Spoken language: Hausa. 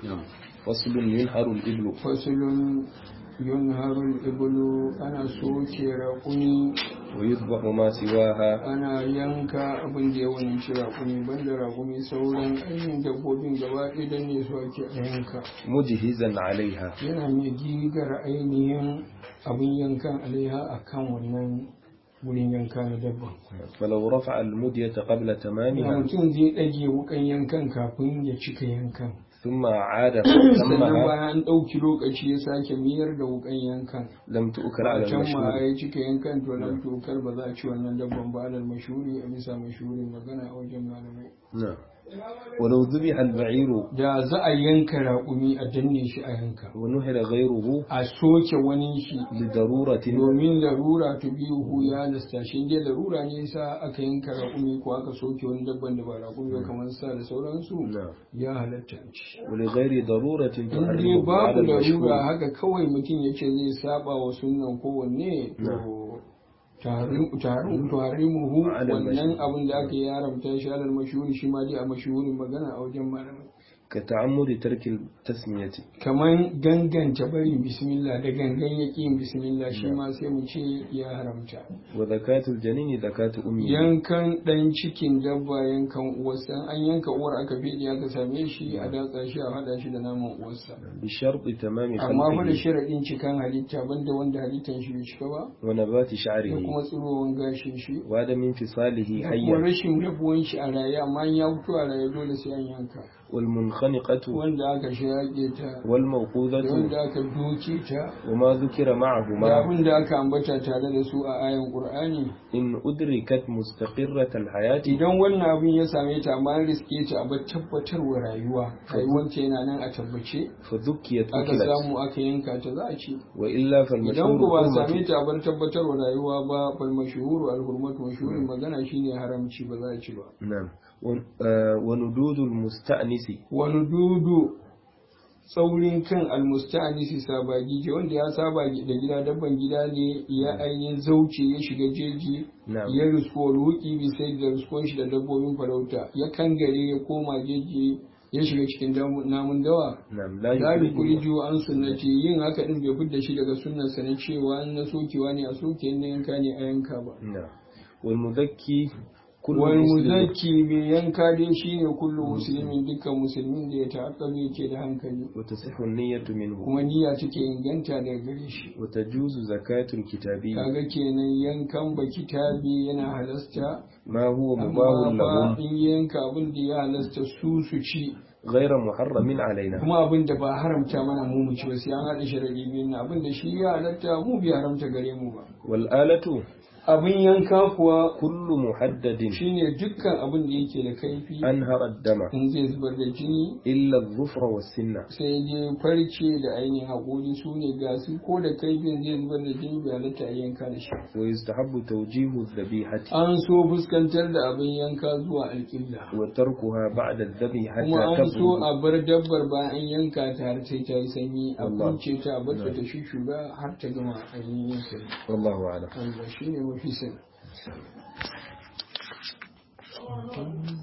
فصل ينهر الإبل fasulun yunharul ibulu ana soke raƙumi ويذبح ما سواها ana yanka abin da ya wani raƙumi banda raƙumi sauran ainihin dabbobin gaba ɗaya ne su ake yanka مجهزا عليها yana mai gigar ainihin abin yankan alaiha a kan wannan wurin yanka na dabba فلو رفع المدية قبل da تمامها mutum zai ɗage wukan yankan kafin ya cika yankan ثم عاد sannan فتمها bayan an ɗauki lokaci ya sake miyar da wukan yankan لم تؤكل على can ma المشهور ya cika yankan to lam tukar ba za a ci wannan dabban ba alal mashhuri a bisa mashhurin magana a wajen malamai نعم ولو ذبح البعير da za a yanka raƙumi a danne shi a yanka ونهر غيره a soke wani shi لضرورة domin larura ta biyu ya lasta shi dai larura ne sa aka yanka raƙumi ko aka soke wani dabban da ba raƙumi ba kamar sa da sauransu نعم ya halatta a ci ولغير ضرورة in dai تحرمه على babu larura المشهور haka kawai mutum ya ce zai saba wa sunnan kowanne to tarimuhu Alal wannan mashhur. abin da aka yi haramta shi alal mashhuri shi ma dai a mashhurin magana a wajen malamai كتعمد ترك التسمية kaman ganganta barin bismillah da gangan ya yin bismillah shi ma sai mu ce ya haramta وذكاة الجنين ذكاة أمه yankan dan cikin dabba yankan uwarsa an yanka uwar aka fede aka same shi a datsa shi a hada shi da naman uwarsa بشرط تمام amma fa da خلقه sharadin cikan halitta banda wanda halittan shi bai cika ba ونبات da شعره kuma tsirowan gashin shi وعدم انفصاله da kuma حيا rashin rabuwan shi a raye amma in ya fito a raye dole sai an yanka والمنخنقة wanda aka shaƙe ta da والموقوذة wanda aka doke ta وما ذكر da معهما abin da aka ambata tare da su a ayan Qur'ani إن أدركت مستقرة الحياة idan wannan abin ya same ta amma an riske ta a tabbatarwa rayuwanta yana nan a tabbace فذكيت aka أكلت samu aka yanka ta za a ci وإلا idan فالمشهور ku ba حرمة same ta a bar tabbatarwa rayuwa ba fal mashhuru al hurmatu mashhurin magana shine haramci ba za a ci ba نعم وندود المستأنس wani dudu tsaurin kan almusta'anisi sabagije wanda ya saba da gida dabban gida ne ya ainihin zauce ya shiga jeji نعم ya rusko ruki bisai da ruskon shi da dabbobin farauta ya kangare ya koma jeji ya shiga cikin namun dawa نعم la لا يخرج yukuriju an sunnati yin haka din bai fidda shi daga sunnan sa na cewa an na sokewa ne a soke ne yanka ne a yanka ba نعم والمذكي كل wal مسلم muzakki mai yanka dai shine kullu muslimin dukkan musulmin da ya ta'aqqalu yake da hankali وتصح النية منه kuma niyya take inganta daga gare shi وتجوز زكاة الكتابي kaga kenan yankan ba kitabi yana halasta ما هو amma مباه fa لهم in yanka abin da ya halasta su ci غير محرم علينا kuma abin da ba haramta mana mu ci ba sai an haɗa sharadi biyun nan abin da shi ya halatta mu bai haramta gare mu ba والآلة abin yanka kuwa كل محدد shine dukkan abin da yake da kaifi أنهر الدم in zai zubar da jini إلا الظفر والسن sai dai farce da ainihin haƙori su ne gasu ko da kaifin zai zubar da jini bai halatta a yanka da shi ويستحب توجيه الذبيحة an so fuskantar da abin yanka zuwa alƙibla وتركها بعد الذبح kuma حتى an so تبرد a bar dabbar bayan an yanka ta har sai ta yi sanyi a Allah. kunce ta a bar ta ta shuga har ta gama ainihin yanka والله أعلم Allah shi ne mafi sani